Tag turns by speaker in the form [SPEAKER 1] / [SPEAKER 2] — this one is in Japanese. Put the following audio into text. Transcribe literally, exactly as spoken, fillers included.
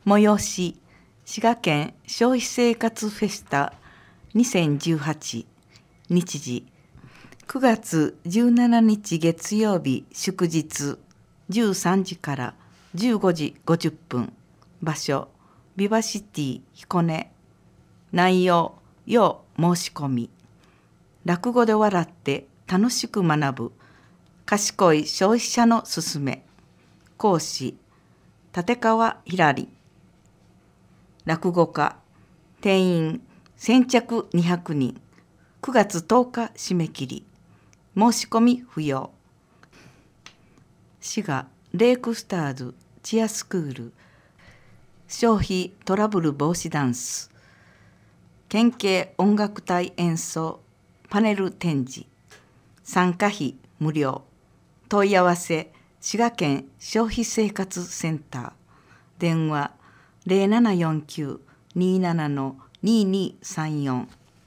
[SPEAKER 1] 催し滋賀県消費生活フェスタにせんじゅうはち日時くがつじゅうしちにち月曜日祝日じゅうさんじからじゅうごじごじゅっぷん場所ビバシティ彦根内容要申し込み落語で笑って楽しく学ぶ賢い消費者のすすめ講師立川ひらり落語家定員先着にひゃくにんくがつとおか締め切り申し込み不要滋賀レイクスターズチアスクール消費トラブル防止ダンス県警音楽隊演奏パネル展示参加費無料問い合わせ滋賀県消費生活センター電話 ゼロななよんきゅう にーなな にーにーさんよん